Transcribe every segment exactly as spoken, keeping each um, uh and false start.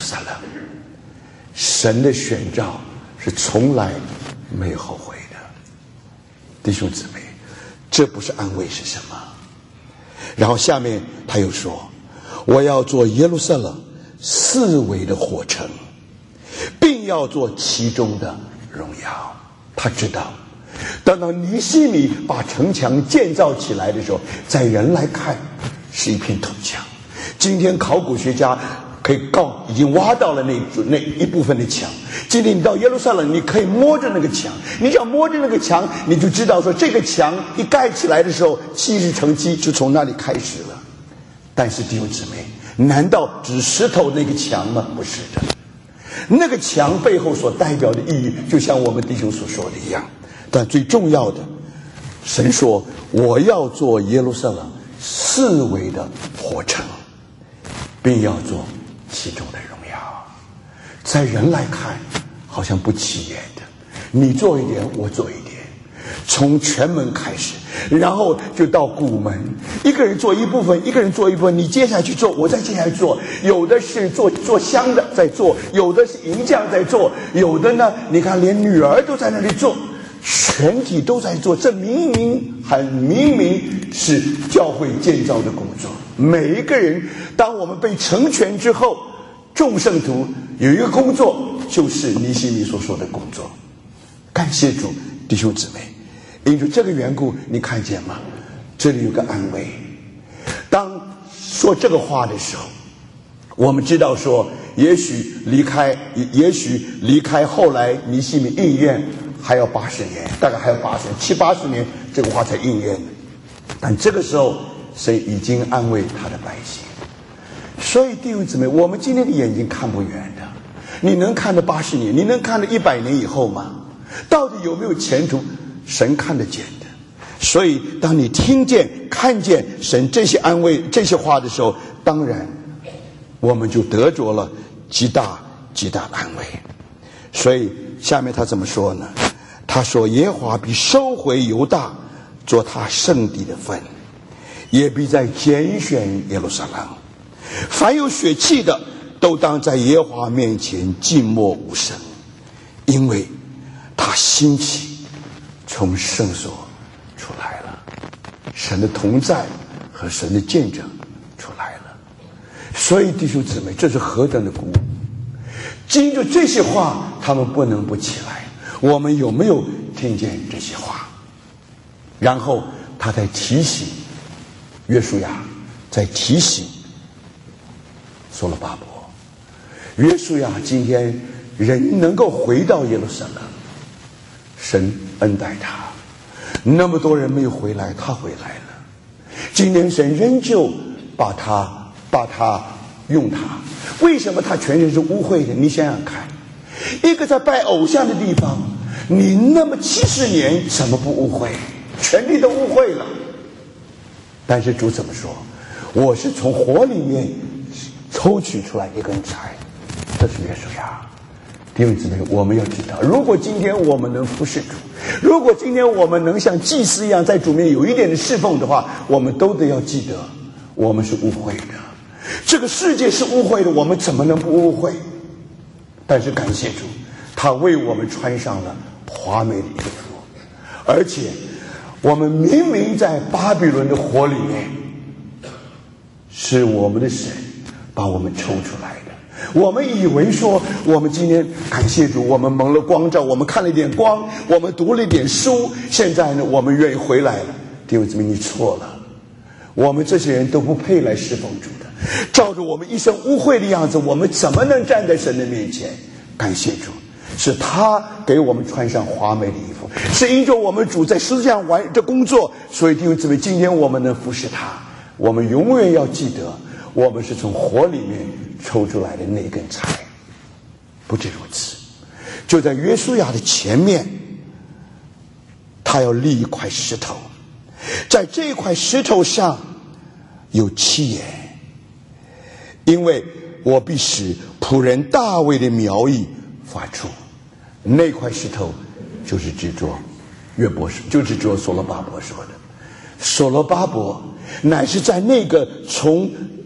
撒冷。神的选召是从来没有后悔的。弟兄姊妹，这不是安慰是什么？然后下面他又说，我要做耶路撒冷四围的火城，并要做其中的荣耀。他知道等到尼希米把城墙建造起来的时候，在人来看是一片土墙。今天考古学家可以告已经挖到了那那一部分的墙。今天你到耶路撒冷，你可以摸着那个墙，你只要摸着那个墙，你就知道说这个墙一盖起来的时候，七十乘七就从那里开始了。但是弟兄姊妹，难道只石头那个墙吗？不是的，那个墙背后所代表的意义，就像我们弟兄所说的一样。但最重要的，神说我要做耶路撒冷四围的火城，并要做其中的荣耀。在人来看好像不起眼的，你做一点我做一点，从全门开始，然后就到古门，一个人做一部分，一个人做一部分，你接下去做，我再接下去做。有的是做做香的在做，有的是银匠在做，有的呢你看连女儿都在那里做，全体都在做。这明明很明明是教会建造的工作。每一个人，当我们被成全之后，众圣徒有一个工作，就是尼希米所说的工作。感谢主，弟兄姊妹，因为这个缘故，你看见吗？这里有个安慰。当说这个话的时候，我们知道说，也许离开，也许离开后来尼希米应验还要八十年，大概还要八十年，七八十年，这个话才应验。但这个时候，神已经安慰他的百姓。所以弟兄姊妹，我们今天的眼睛看不远的，你能看到八十年，你能看到一百年以后吗？到底有没有前途？神看得见的。所以当你听见看见神这些安慰这些话的时候，当然我们就得着了极大极大的安慰。所以下面他怎么说呢？他说耶和华必收回犹大做他圣地的分，也必在拣选耶路撒冷。凡有血气的都当在耶和华面前静默无声，因为他兴起从圣所出来了，神的同在和神的见证出来了。所以弟兄姊妹，这是何等的鼓舞！经着这些话，他们不能不起来。我们有没有听见这些话？然后他在提醒约书亚，在提醒所罗巴伯。约书亚今天人能够回到耶路撒冷，神恩待他。那么多人没有回来，他回来了。今天神仍旧把他把他用他。为什么他全身是污秽的？你想想看，一个在拜偶像的地方，你那么七十年怎么不污秽？全地都污秽了。但是主怎么说？我是从火里面抽取出来一根柴。这是约书亚。弟兄姊妹，我们要知道，如果今天我们能服侍主，如果今天我们能像祭司一样在主面有一点的侍奉的话，我们都得要记得，我们是污秽的。这个世界是污秽的，我们怎么能不污秽？但是感谢主，他为我们穿上了华美的衣服，而且我们明明在巴比伦的火里面，是我们的神把我们抽出来的。我们以为说我们今天感谢主，我们蒙了光照，我们看了一点光，我们读了一点书，现在呢我们愿意回来了。弟兄姊妹，你错了，我们这些人都不配来侍奉主的。照着我们一身污秽的样子，我们怎么能站在神的面前？感谢主，是他给我们穿上华美的衣服，是因着我们主在十字架上完这工作，所以弟兄姊妹，今天我们能服侍他，我们永远要记得，我们是从火里面抽出来的那根柴。不止如此，就在约书亚的前面，他要立一块石头，在这块石头上有七言，因为我必使仆人大卫的苗裔发出。那块石头就是指着约伯，就指着所罗巴伯说的。所罗巴伯乃是在那个从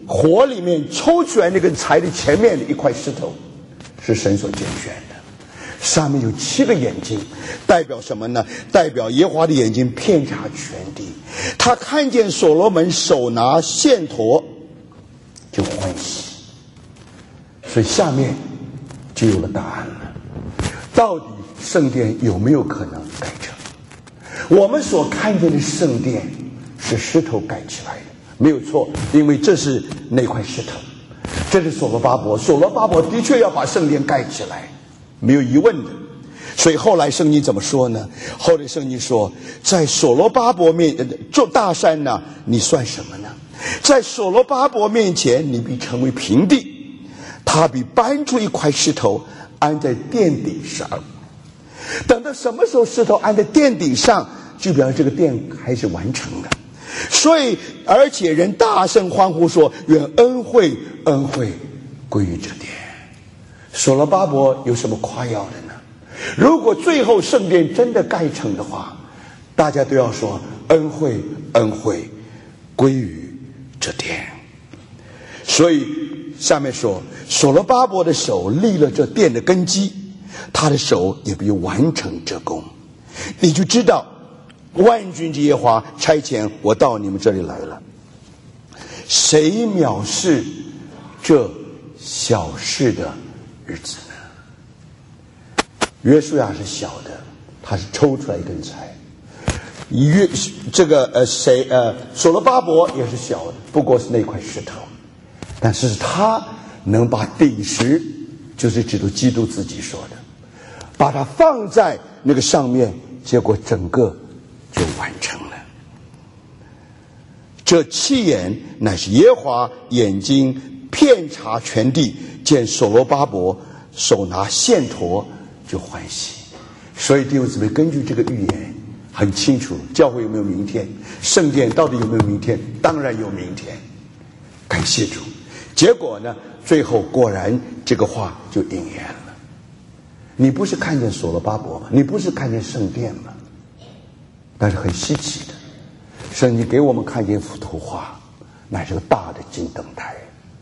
火里面抽出来那个柴的前面的一块石头，是神所拣选的，上面有七个眼睛，代表什么呢？代表耶和华的眼睛遍察全地，他看见所罗门手拿线砣就欢喜。所以下面就有了答案了，到底圣殿有没有可能盖成？我们所看见的圣殿是石头盖起来的，没有错，因为这是那块石头，这是所罗巴伯，所罗巴伯的确要把圣殿盖起来，没有疑问的。所以后来圣经怎么说呢？后来圣经说，在所罗巴伯面做大山呢，你算什么呢？在所罗巴伯面前，你必成为平地，他必搬出一块石头安在殿顶上。等到什么时候石头安在殿顶上，就表示这个殿还是完成的。所以而且人大声欢呼说，愿恩惠恩惠归于这殿。所罗巴伯有什么夸耀的呢？如果最后圣殿真的盖成的话，大家都要说恩惠恩惠归于这殿。所以下面说，所罗巴伯的手立了这殿的根基，他的手也必完成这功。你就知道万军之耶和华差遣我到你们这里来了。谁藐视这小事的日子呢？约书亚是小的，他是抽出来一根柴。约这个呃谁呃所罗巴伯也是小的，不过是那块石头，但是他能把顶石，就是指着基督自己说的，把它放在那个上面，结果整个就完成了。这七眼乃是耶和华眼睛遍察全地，见所罗巴伯手拿线砣就欢喜。所以弟兄姊妹，根据这个预言很清楚，教会有没有明天？圣殿到底有没有明天？当然有明天，感谢主。结果呢，最后果然这个话就应验了。你不是看见所罗巴伯吗？你不是看见圣殿吗？但是很稀奇的，圣经给我们看见幅图画，乃是个大的金灯台。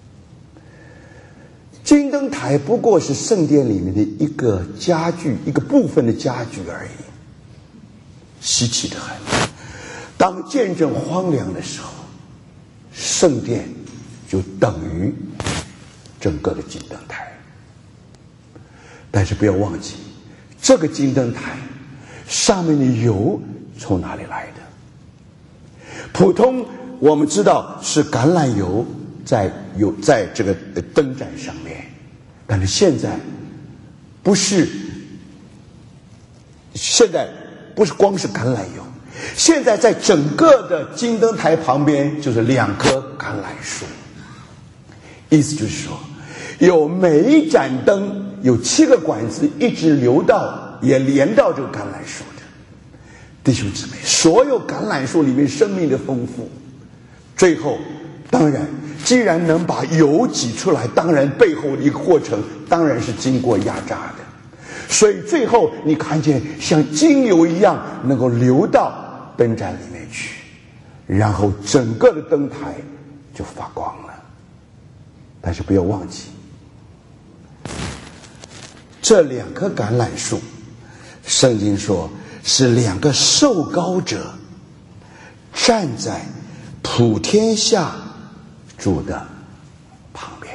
金灯台不过是圣殿里面的一个家具，一个部分的家具而已，稀奇的很。当见证荒凉的时候，圣殿就等于整个的金灯台。但是不要忘记，这个金灯台上面的油从哪里来的？普通我们知道是橄榄油在有在这个灯盏上面，但是现在不是，现在不是光是橄榄油，现在在整个的金灯台旁边就是两棵橄榄树。意思就是说，有每一盏灯有七个管子一直流到也连到这个橄榄树的。弟兄姊妹，所有橄榄树里面生命的丰富，最后当然既然能把油挤出来，当然背后的一个过程当然是经过压榨的，所以最后你看见像精油一样能够流到灯盏里面去，然后整个的灯台就发光了。但是不要忘记，这两棵橄榄树，圣经说是两个受膏者站在普天下主的旁边。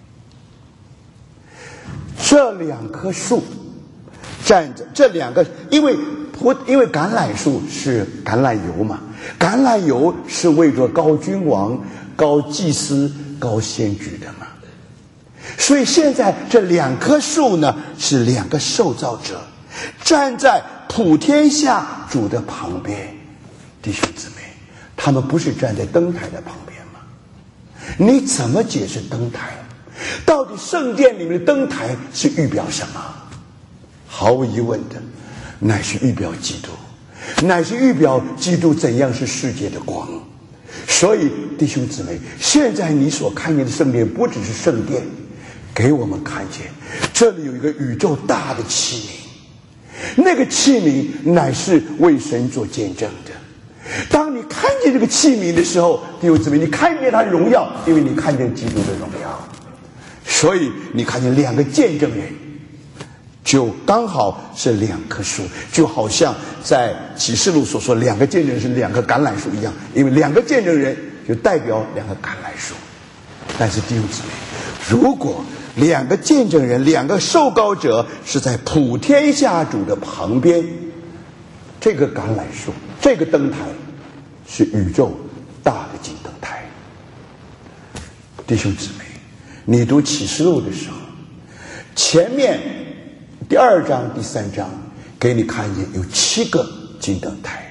这两棵树站着，这两个因为普因为橄榄树是橄榄油嘛，橄榄油是为着膏君王、膏祭司、膏先知的嘛，所以现在这两棵树呢是两个受造者站在普天下主的旁边。弟兄姊妹，他们不是站在灯台的旁边吗？你怎么解释灯台？到底圣殿里面的灯台是预表什么？毫无疑问的，乃是预表基督，乃是预表基督怎样是世界的光。所以弟兄姊妹，现在你所看见的圣殿不只是圣殿，给我们看见这里有一个宇宙大的器皿，那个器皿乃是为神做见证的。 当你看见这个器皿的时候，弟兄姊妹，你看见它的荣耀，因为你看见基督的荣耀，所以你看见两个见证人，就刚好是两棵树，就好像在启示录所说两个见证人是两棵橄榄树一样，因为两个见证人就代表两个橄榄树。但是弟兄姊妹，如果两个见证人，两个受膏者是在普天下主的旁边，这个橄榄树，这个灯台是宇宙大的金灯台。弟兄姊妹，你读启示录的时候，前面第二章第三章给你看见有七个金灯台，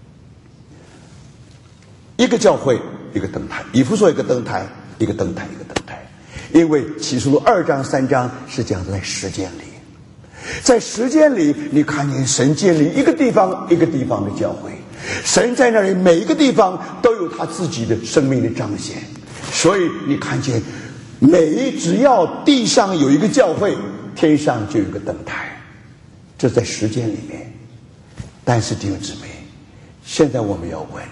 一个教会一个灯台，以弗所一个灯台，一个灯台一个灯台。因为启示录二章三章是讲在时间里，在时间里你看见神建立一个地方一个地方的教会，神在那里每一个地方都有他自己的生命的彰显，所以你看见每只要地上有一个教会，天上就有一个灯台，这在时间里面。但是弟兄姊妹，现在我们要问，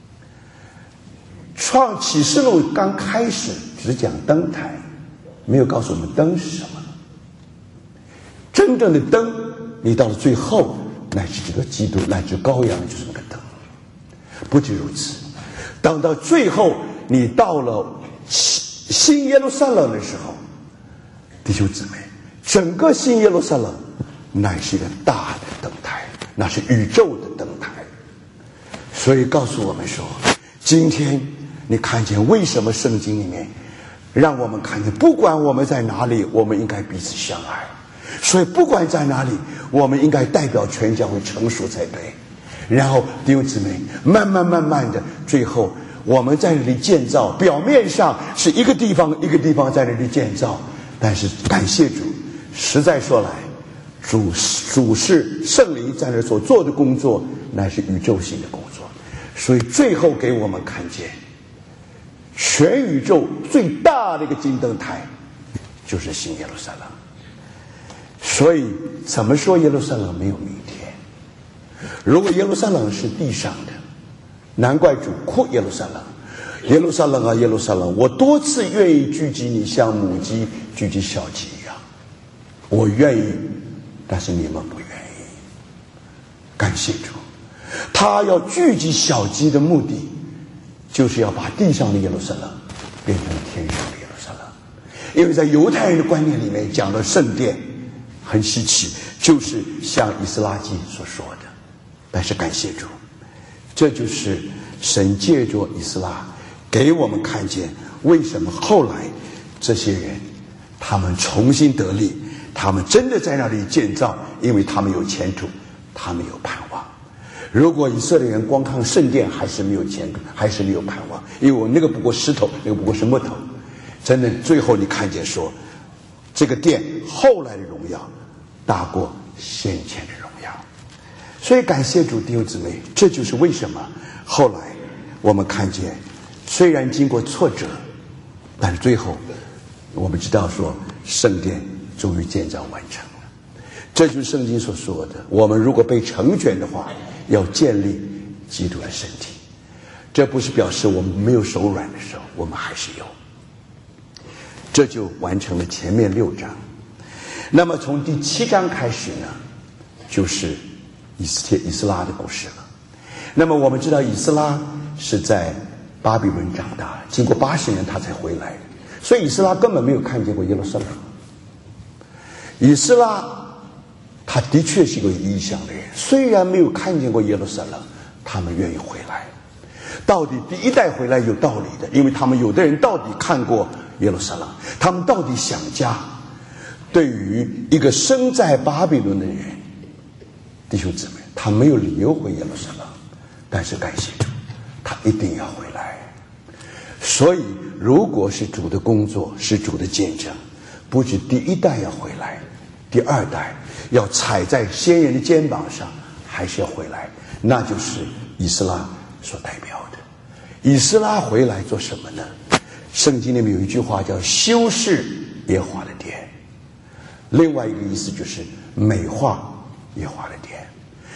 创启示录刚开始只讲灯台，没有告诉我们灯是什么。真正的灯，你到了最后乃是这个基督，乃至羔羊就是那个灯。不仅如此，当到最后你到了新耶路撒冷的时候，弟兄姊妹，整个新耶路撒冷乃是一个大的灯台，那是宇宙的灯台。所以告诉我们说，今天你看见为什么圣经里面让我们看见，不管我们在哪里，我们应该彼此相爱。所以不管在哪里，我们应该代表全教会成熟才对。然后弟兄姊妹，慢慢慢慢的，最后我们在那里建造，表面上是一个地方一个地方在那里建造，但是感谢主，实在说来，主主是圣灵在那所做的工作，乃是宇宙性的工作。所以最后给我们看见，全宇宙最大的一个金灯台就是新耶路撒冷。所以怎么说耶路撒冷没有明天？如果耶路撒冷是地上的，难怪主哭耶路撒冷，耶路撒冷啊耶路撒冷，我多次愿意聚集你，像母鸡聚集小鸡一样，我愿意，但是你们不愿意。感谢主，他要聚集小鸡的目的，就是要把地上的耶路撒冷变成天上的耶路撒冷。因为在犹太人的观念里面讲到圣殿很稀奇，就是像以斯拉记所说的。但是感谢主，这就是神借着以斯拉给我们看见，为什么后来这些人他们重新得力，他们真的在那里建造，因为他们有前途，他们有盼望。如果以色列人光看圣殿，还是没有前途，还是没有盼望，因为我那个不过石头，那个不过是木头。真的最后你看见说，这个殿后来的荣耀大过先前的荣耀。所以感谢主，弟兄姊妹，这就是为什么后来我们看见，虽然经过挫折，但是最后我们知道说圣殿终于建造完成了。这就是圣经所说的，我们如果被成全的话，要建立基督的身体。这不是表示我们没有手软的时候，我们还是有。这就完成了前面六章。那么从第七章开始呢，就是以斯帖以斯拉的故事了。那么我们知道以斯拉是在巴比伦长大，经过八十年他才回来的，所以以斯拉根本没有看见过耶路撒冷。以斯拉他的确是个有异象的人，虽然没有看见过耶路撒冷，他们愿意回来。到底第一代回来有道理的，因为他们有的人到底看过耶路撒冷，他们到底想家。对于一个生在巴比伦的人，弟兄姊妹，他没有理由回耶路撒冷，但是感谢主，他一定要回来。所以如果是主的工作，是主的见证，不止第一代要回来，第二代要踩在先人的肩膀上，还是要回来，那就是以斯拉所代表的。以斯拉回来做什么呢？圣经里面有一句话叫修饰耶和华的殿，另外一个意思就是美化耶和华的殿。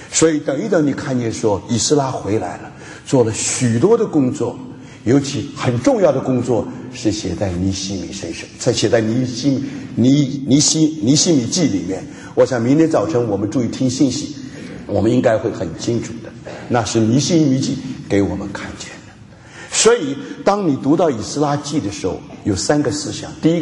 所以等一等，你看见说以斯拉回来了，做了许多的工作，尤其很重要的工作是写在尼希米身上，在写在尼希尼尼希尼希米记里面。我想明天早晨我们注意听信息，我们应该会很清楚的，那是尼希米记给我们看见的。所以当你读到以斯拉记的时候，有三个思想。第一